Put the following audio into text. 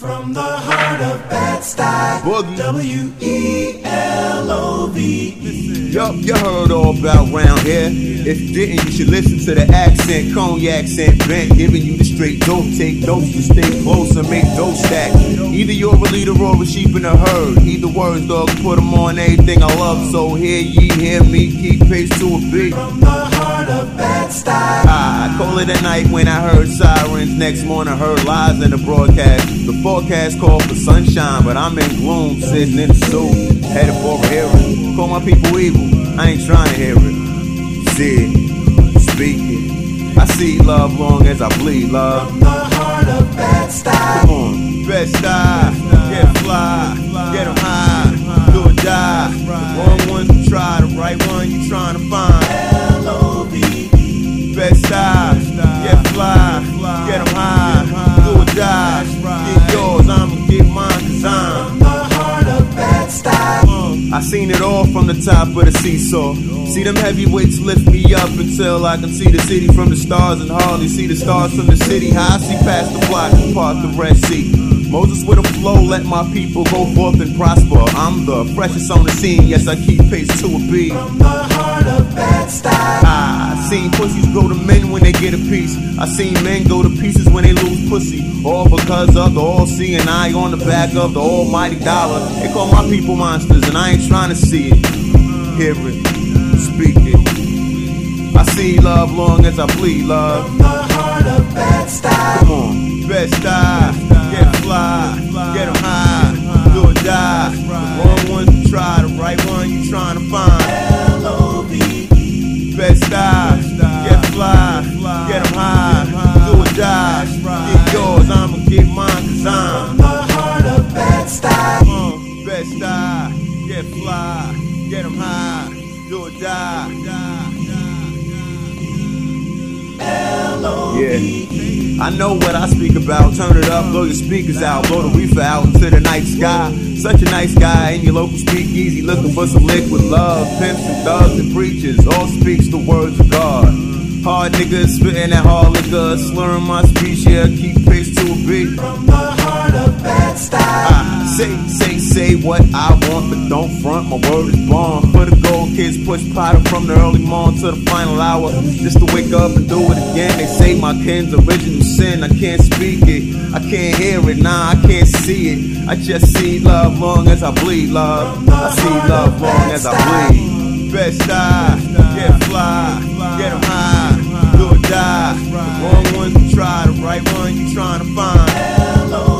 From the heart of Bed-Stuy, Boogie. W-E-L-O-V-E. Yup, you heard all about round here. If you didn't, you should listen to the accent, cognac scent bent, giving you the straight dope. Take dose to stay close and make dope stack. Either you're a leader or a sheep in a herd. Either words, dog, put them on everything I love. So hear ye, hear me, keep pace to a beat. From the heart of Bed-Stuy. I call it at night when I heard sirens. Next morning I heard lies in the broadcast. The forecast called for sunshine, but I'm in gloom, sitting in the stool, headed for a hearing. Call my people evil, I ain't trying to hear it. See it, speak it. I see love long as I bleed love. From the heart of Bed-Stuy. Come on, Bed-Stuy, get fly, get 'em high, do or die. The wrong ones you try, the right one you trying to find. L-O-V-E. Bed-Stuy, get fly, get 'em high, do or die. Get yours, I'ma get mine 'cause I'm. From the heart of Bed-Stuy. I seen it all from the top of the seesaw. See them heavyweights lift me up until I can see the city from the stars and hardly see the stars from the city. How I see past the block and part the Red Sea. Moses with a flow, let my people go forth and prosper. I'm the freshest on the scene, yes I keep pace to a beat. From the heart of Bed-Stuy. I seen pussies go to men when they get a piece. I seen men go to pieces when they lose pussy. All because of the all-seeing eye on the back of the almighty dollar. They call my people monsters and I ain't trying to see it. Hear it, speak it. I see love long as I bleed love. From the heart of Bed-Stuy. Come on, Bed-Stuy, get fly, get 'em high, do or die. The wrong ones you try, the right one you trying to find. L-O-V-E. Bed-Stuy, get fly, get 'em high, do or die. Get yours, I'ma get mine 'cause I'm. From the heart of Bed-Stuy. Bed-Stuy, get fly, get 'em high, do or die. L-O-V-E. I know what I speak about. Turn it up, blow your speakers out, blow the reefer out into the night sky. Such a nice guy in your local speakeasy, looking for some liquid love. Pimps and thugs and preachers, all speaks the words of God. Hard niggas spitting that hard liquor, slurring my speech, yeah, keep pace to a beat. From the heart of Bed-Stuy. I say what I want, but don't front, my word is bond. For the gold kids, push powder from the early morn to the final hour, just to wake up and do it again. They say my kin's original sin, I can't speak it, I can't hear it, nah, I can't see it. I just see love long as I bleed love. I see love long as I bleed. Bed-Stuy, get fly, get 'em high, do or die. The wrong ones you try, the right one you trying to find. L-O-V-E.